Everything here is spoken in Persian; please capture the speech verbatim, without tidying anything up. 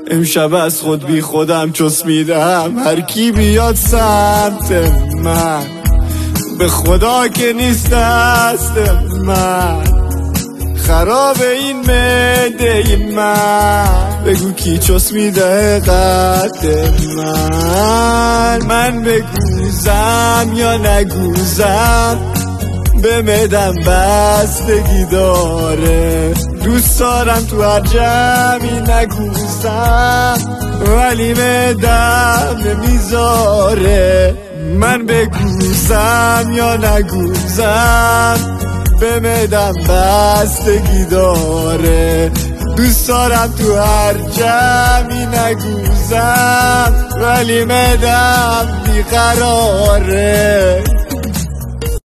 امشب از خود بی خودم چس میدم، هر کی بیاد سمت من به خدا که نیست دست من. خراب این معده من، بگو کی چس میده قد من. من بگوزم یا نگوزم به معدم بستگی داره. دوست دارم تو هر جمعی نگوزم ولی معدم نمیذاره. من بگوزم یا نگوزم به معدم بستگی داره. دوست دارم تو هر جمعی نگوزم ولی معدم بیقراره.